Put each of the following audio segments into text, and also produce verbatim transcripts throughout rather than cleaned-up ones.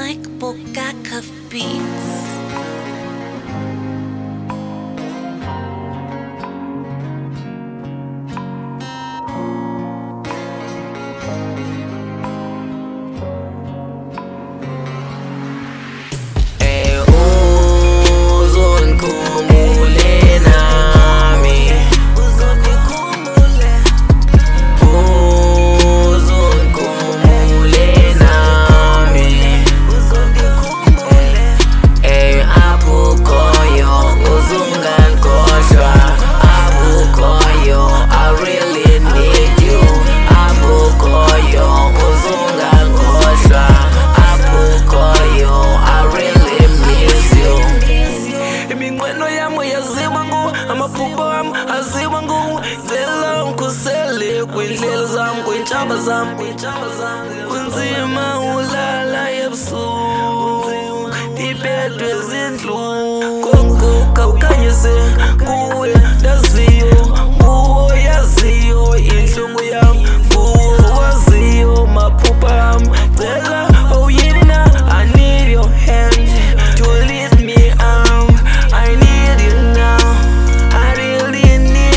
Mike Bogaka Beats. Aziwangu zela nkusele kwindlela zami kwintshaba zami kunzima ulala ebusuku ndibedwe zinhlungu konkuka ukhanyise kuwe ndaziyo kuwo yaziyo inhlungu yami kuwo waziyo maphupha ami cela awuyini na I need your hand to lift me up I need you now I really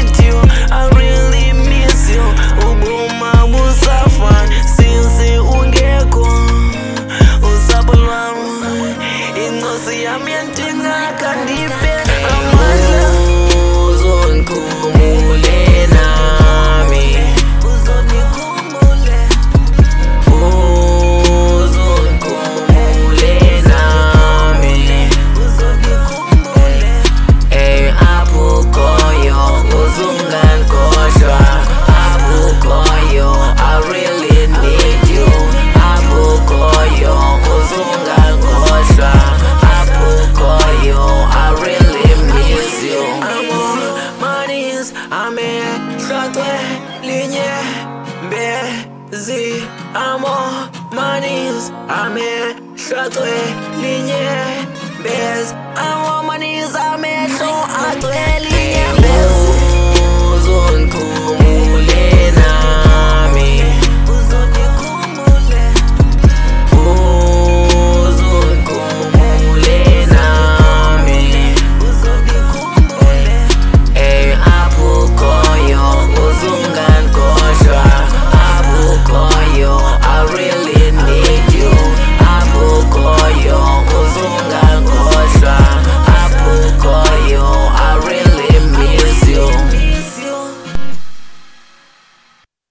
I'm on my knees, I'm in shratwe linye bez. I'm on my knees, I'm in shratwe linye bez.